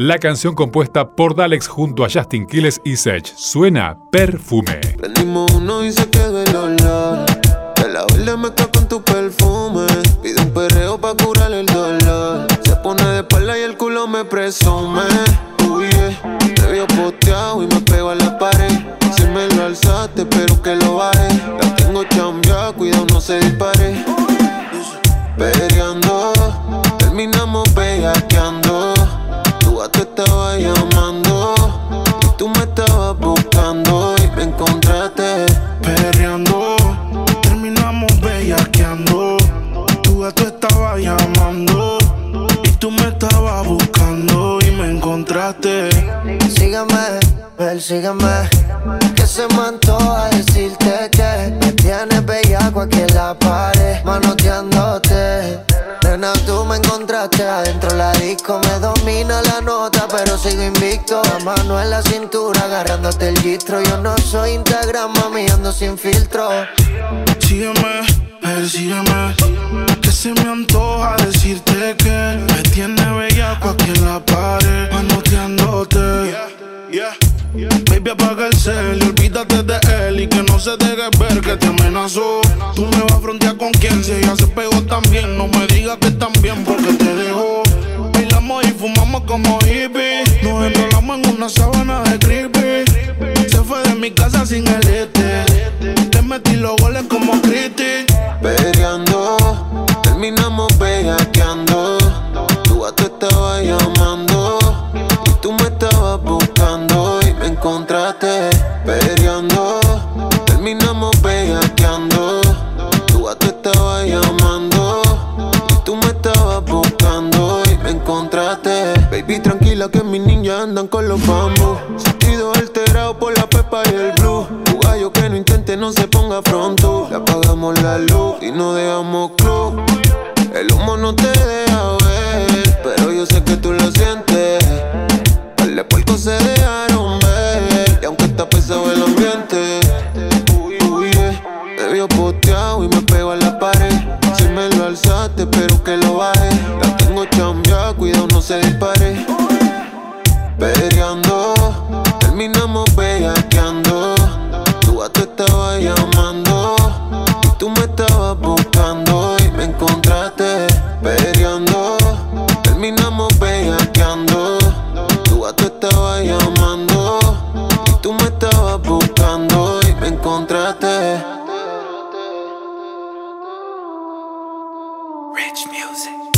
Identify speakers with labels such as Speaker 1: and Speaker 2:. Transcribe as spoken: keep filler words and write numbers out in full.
Speaker 1: La canción compuesta por Dalex junto a Justin Quiles y Sech suena Perfume.
Speaker 2: Prendimos uno y se quedó el olor de la verde mezcla con tu perfume. Pide un perreo pa' curar el dolor. Se pone de espalda y el culo me presume. Uy, yeah. Te vio posteado y me pego a la pared. Si me lo alzaste, pero que lo baje. La tengo chambeada, cuidado no se dispare. Peleando, terminamos bellaqueando. Tu gato estaba llamando y tú me estabas buscando y me encontraste.
Speaker 3: Perreando, terminamos bellaqueando. Tu gato estaba llamando y tú me estabas buscando y me encontraste.
Speaker 4: Sígueme, persígueme, que se me antoja decirte que me tienes bellaco aquí en la pared, manoteándote. Nena, tú me encontraste adentro la disco, me domina la nota, pero sigo invicto. La mano en la cintura, agarrándote el gistro. Yo no soy Instagram, mami, ando sin filtro.
Speaker 3: Sígueme, persígueme, que se me antoja decirte que me tienes bellaco aquí en la pared, manoteándote. Yeah, yeah. Baby, apaga el cel y olvídate de él y que no se deje ver que te amenazó. Tú me vas a frontear con quien, si ella se pegó también. No me digas que también porque te dejó. Bailamos y fumamos como hippies. Nos enrolamos en una sábana de creepy. Se fue de mi casa sin el este. Te metí los goles como Cristi.
Speaker 2: Peleando, terminamos bellaqueando. Tu gato estaba llamando y tú me estabas buscando y me encontraste. Peleando, terminamos bellaqueando. Tu gato estaba llamando y tú me estabas buscando y me encontraste. Baby, tranquila que mis niñas andan con los bambus. Sentido alterado por la pepa y el blue. Tu gallo que no intente no se ponga pronto. Le apagamos la luz y no dejamos club. El humo no te deja ver, pero yo sé que tú lo sientes. Par puercos se dejaron ver, y aunque está pesado el ambiente. Uy, uy, yeah. Me vio posteado y me pego a la pared. Si me lo alzaste, pero que lo baje. La tengo chambeada, cuidado no se dispare. Peleando, terminamos bellaqueando. Tu gato estaba llamando y tú me estabas buscando y me encontraste. Peleando, terminamos bellaqueando. Tu gato estaba llamando y tú me estabas buscando y me encontraste.
Speaker 5: Rich Music.